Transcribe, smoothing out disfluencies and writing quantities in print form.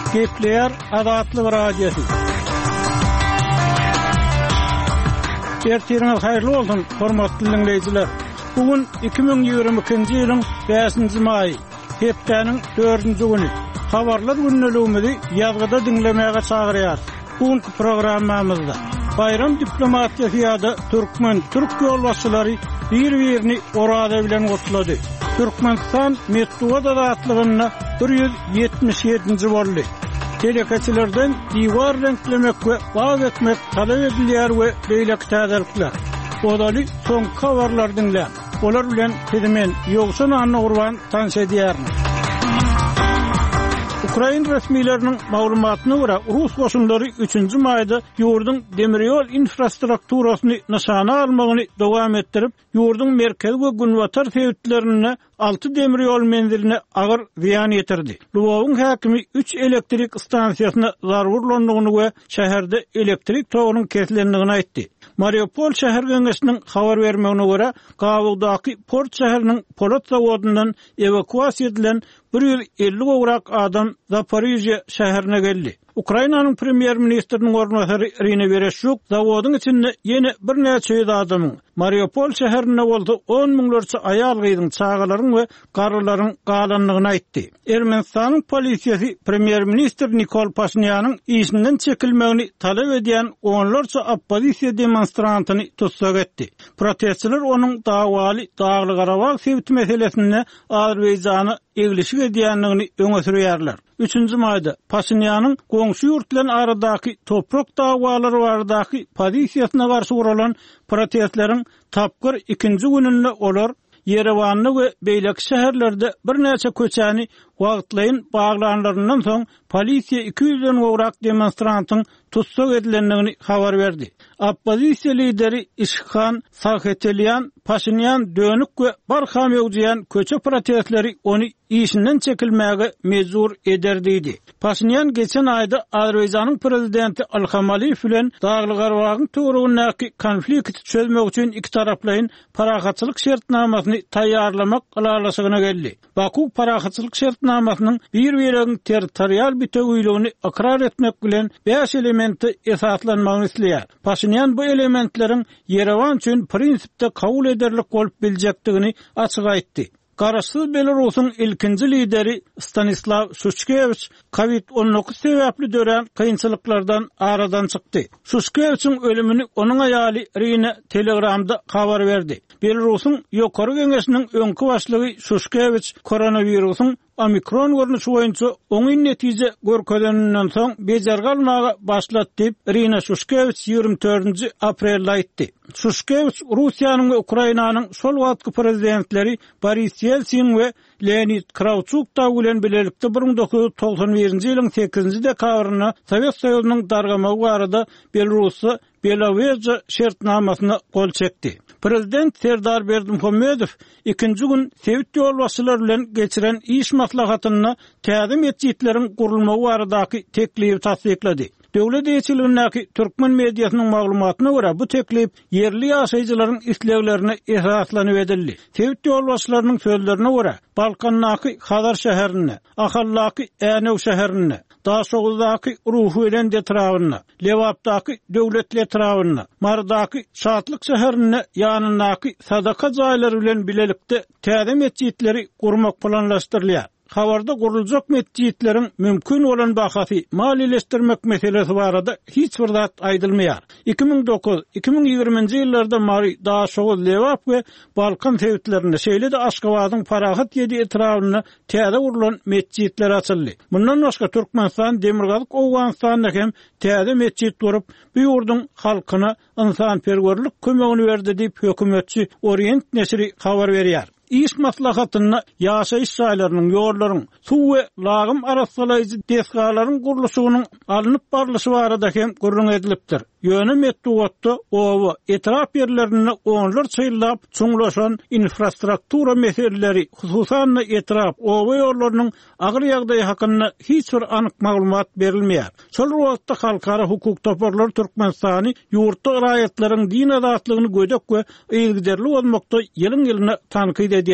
Gepleyer Azatlyk Radiosu. Ertiriniz hayırlı olsun, hormatly dinleyijiler. Bugün 2022-nji ýylyň 5-nji maý, hepdeniň 4-nji güni. Habarlar günnäligimizi ýazgyda dinlemäge çagyrýar. Bugünkü programmamyzda bayram diplomatiýasy ýa-da türk ýolbaşçylary bir-birini orada bilen gotulady. Türkmenistan Medeniýet adatlygyna 177-nji boldy. Telekeçilerden diýwar renklemek we baz etmek talap edilýär we beýleki täzelikler. Odaly soň habarlar dinlän. Olar bilen hemen ýogsun anna gurban tanşa edýärmi. Ukraina resmiýetleriniň maglumatyna görä, Rus goşunlary 3-nji maýda ýurdun demirýol infrastrukturasyny nişana almagyny dowam etdirip, ýurdun merkez we günwatar sebitlerine 6 demirýol menziline agyr ziýan ýetirdi. Lwowyň häkimi 3 elektrik stansiýasyna zarurlandygyny we şäherde elektrik togynyň kesilendigini aýtdy. Mariupol şäher geňeşiniň habar bermegine görä, Gawugdaky port şäheriniň polat zawodundan evakuasiýa edilen 150 gowrak adam Zaporizhye şäherine geldi. Ukrainanyň premier ministriniň ornatary Irina Vereshchuk zawodyň içinde ýene bir näçe adamyň Mariupol şäherine boldy 10 miňlerçe aýal gyýdyň çağalaryň we garrylaryň galanlygyny aýtdy. Ermenistanyň polisiýasy premier ministr Nikol Pashinýanyň işinden çekilmegini talap edýän onlarça oppozisiýa demonstrantyny tutsak etdi. Protestçiler onuň dawaly Dagly Garabag sebit meselesinde Azerbaýjany egleşik edýänligini öňe sürýärler. 3-nji maýda Pashinýanyň goňşy ýurtlaryň aradaky toprak dawalary baradaky pozisiýasyna garşy guralan protestleriň tapgyr 2-nji gününde olar Yerewanyny we beýleki şäherlerde bir näçe köçäni wagtlaýyn baglanlaryndan soň polisiýa 200-den gowrak demonstrantyň tutsak edilendigini habar berdi. Oppozisiýa lideri Işkhan Sahetelian Pashinyan dönük we barham ýogjaýan köçe protestleri onu işinden çekilmäge mezur ederdi. Pashinyan geçen aýda Azerbaýjanyň prezidenti Ilham Aliýew bilen Dagly Garabagyň töweregindäki konflikti çözmek üçin iki taraplaryň parahatçylyk şertnamasyny taýýarlamak galalaşygyna geldi. Baku parahatçylyk şertnamasynyň bir beýlegi territorial bütünlüğini ikrar etmek bilen 5 elementi esaslanmagyny isleýär. Pashinyan bu elementleriň Yerevan üçin prinsipde kabul ederlik bolup biljekdigini açyk aýtdy. Garaşsyz Belarusyň ilkinji lideri Stanislav Shushkevich COVID-19 sebäpli dören kynçylyklardan aradan çykdy. Shushkevichiň ölümini onuň aýaly Irina Telegramda habar berdi. Belarusyň ýokary geňeşiniň öňkü başlygy Shushkevich koronawirusyň Omikron görnüşi boýunça oňy netije görkezenden soň bejer galmagy başlatdy diýip Irina Shushkevich 24 aprelde aýtdy. Shushkevich Russiýanyň we Ukrainanyň şol wagtky prezidentleri Boris Yeltsin we Leonid Kravchuk bilen bilelikde 1991-nji ýylyň 8-nji dekabryna Sowet Soýuzynyň dargamagy barada Belarusy Belarus şertnamasyna gol çekdi. Prezident Serdar Berdimuhammedow 2-nji gün sebit ýolbaşçylar bilen geçiren iş maslahatyny täzim etjeklerin gurulmagy baradaky teklipi tasdiklady. Döwlet ýetirligindäki türkmen mediasynyň maglumatyna görä bu teklip yerli ýaşaýjylaryň isleglerine esaslanyp edildi. Sebit ýolbaşçylarynyň sözlerine görä Balkandaky Hazar şäherine, Ahallaky Änew şäherine, Daşoğuzdaky Ruhuylen detrawyna, Lewapdaky döwletli detrawyna, Mardaky Şatlyk şäherine ýanyndaky sadaka jaýlary bilen bilelikde täzim etjekleri gurmak planlaşdyrylýar. Habarda guruljak metjitleriň mümkin bolan bahasy maliýeleşdirmek meselesi barada hiç bir zat aýdylmaýar. 2009-2020-nji ýyllarda Mari Daşoğuz Lewap we Balkan sebitlerinde şeýle de Aşgabatyň Parahat ýedi etrawyna täze gurulan metjitler açyldy. Bundan başga Türkmenistan Demirgazyk Owganystanda hem täze metjit durup bu ýurdun halkyna insanperwerlik kömegini berdi diýip hökümetçi Orient nesri habar berýär. İş maslahatyna ýaşaýyş şaýlarynyň, ýollaryň, suw we lagym arasalaýjy desgalaryň gurulşynyň alınıp barlyşy barada hem gurrun edilipdir. Ýöne Medeniýetde owa etrap ýerlerini onlarça ýyllap çuňlaşan infrastruktura meseleleri, hususan etrap owa ýollarynyň agyr ýagdaýy hakynda hiç bir anyk maglumat berilmeýär. Şol wagtda halkara hukuk toparlar Türkmenistany ýurtda raýatlaryň din adatlygyny gödek we ýylgyderli bolmakda ýylyň ýylyna tanqid